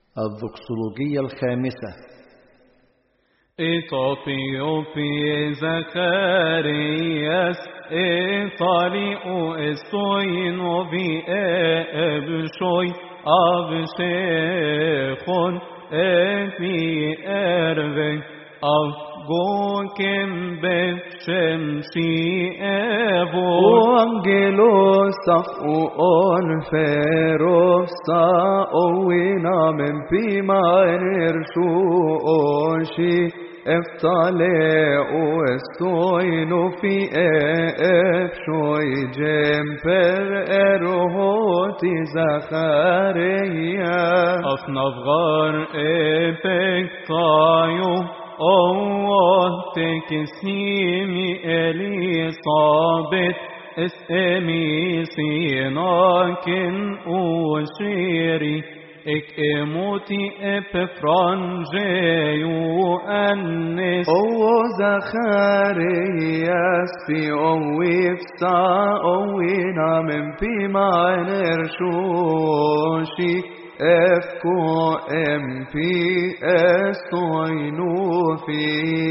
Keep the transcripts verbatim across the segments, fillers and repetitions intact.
الدوكسولوجية الخامسة. إطوبيو في زكرياس إطاليو إستوينو في أبشوي أبشيخون أفي أرفي أفغوكم بشمشي أبو Angelos af on ferof sa owina men pima ershu oshi eftale o estoino fi efshoi jemper erhoti Zacharia أفنفغار إبكتايو أوه تكسيمي إليصابت اسمي سيناكن أوشيري إك إموتي إبفرانجيو أنس أو زخارياس في أويف سا أوينا من بما نرشوشي أفكو أم في أستوينو في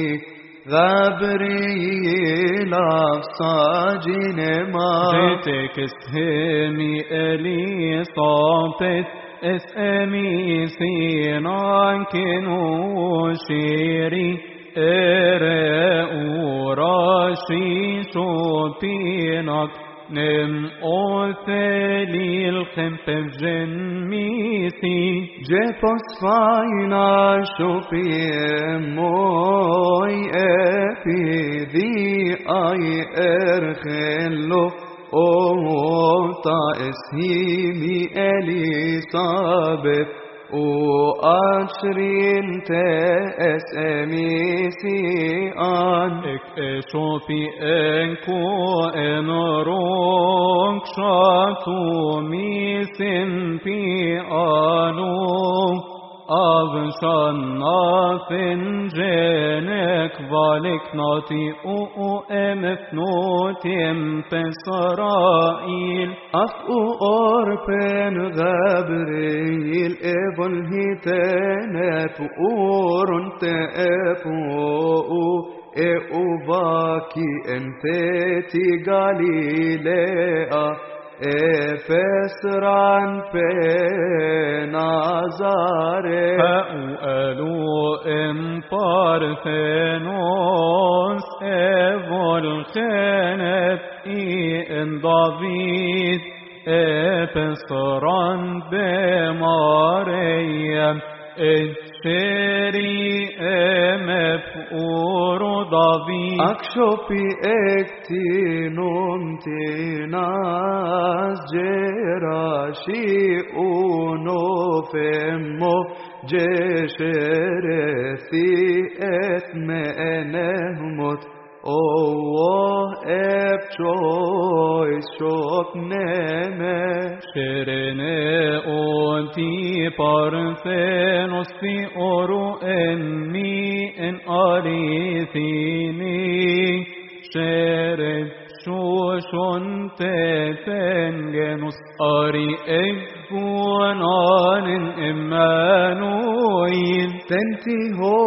غابريل أفصاجين ما جيتك اسهمي إليصابت اسمي سيناكن وشيري إرأو راشي شوبينك نم أوثلي الخمف جنميسي جيبوس فاينا شوبي موي أفي ذي أي أرخلو أو تا اسهيمي إليصابت و أشرين تأس أميسي آن إك إشوفي إنكو إنروك شاتو ميسن في آنو أبشان نافن جنك بالك ناتي أو أمفنوتيم بسرائيل أفو أوربن غابريل إبن هيتنف أورنت أفو إيو باكي أنتي غاليليا إفسران بنازاري فأولو إم بارثنوس إفول خانت إن دافيد إفسران بماريم إشري إمفور دافيد أكشوبي اكتينوم تناس جراشي أونوفمو جشرثي اثمنهمت أوه ابشوي شوك نمه شرنه أونتي بارثنوس في أورو أمي إن أريثيني شرد شوشون تتنجنوس أري إجبونان إمانويل تنتي هو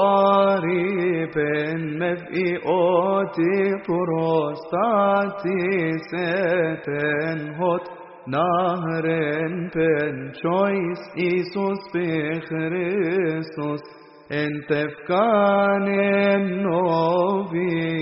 آريبن مفئي أوتي فروستاتي ستن هوت نهرن بن شويس إيسوس بخريسوس انت فكان النوبي